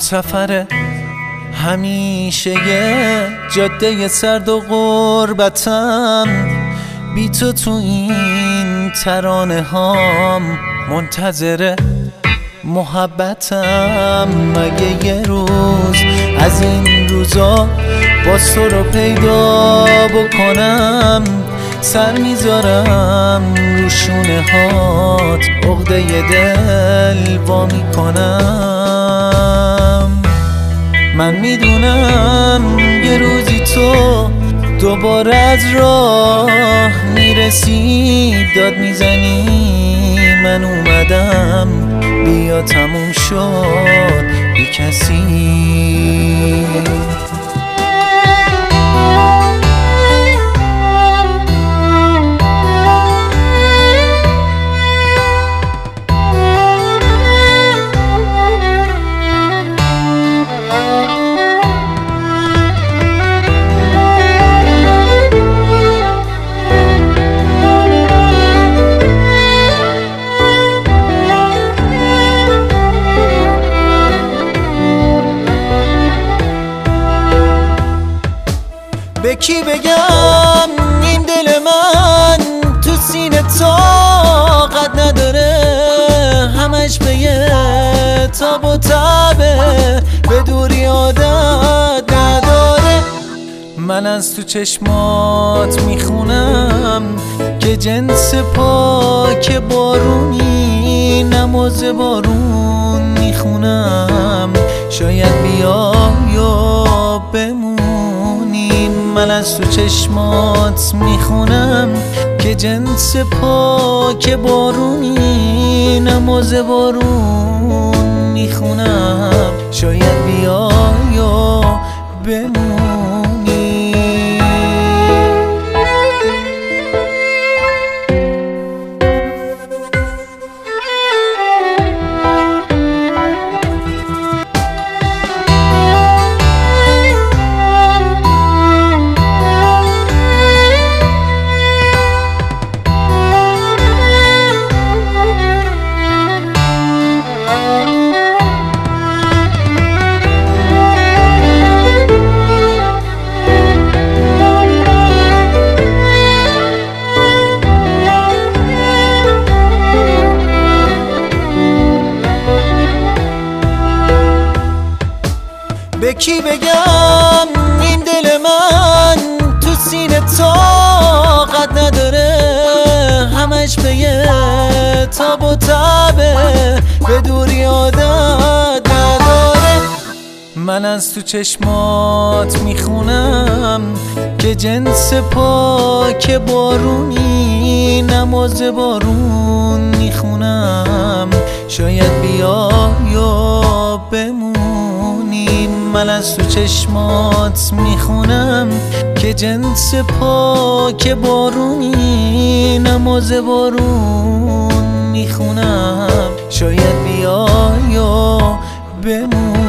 سفر همیشه جاده سرد و غربتم، بی تو این ترانه هام منتظر محبتم. مگه یه روز از این روزا باز تو رو پیدا بکنم، سر میذارم رو شونه هات، عقده دل وا میکنم. من میدونم یه روزی تو دوباره از راه میرسی، داد میزنی من اومدم، بیا تموم شد بی کسی. به کی بگم این دل من تو سینه طاقت نداره، همش به یه تاب و تبه، به دوری عادت نداره. من از تو چشمات میخونم که جنس پاک بارونی، نماز بارون میخونم، شاید بیای و بمونی. من از تو چشمات میخونم که جنس پاک بارونی، نماز بارون میخونم، شاید بیای و بمونی. به کی بگم این دل من تو سینه طاقت نداره، همش به یه تاب و تبه، به دوری عادت نداره. من از تو چشمات میخونم که جنس پاک بارونی، نماز بارون میخونم، شاید بیای و بمونی. من از تو چشمات میخونم که جنس پاک بارونی، نماز بارون میخونم، شاید بیای و بمونی.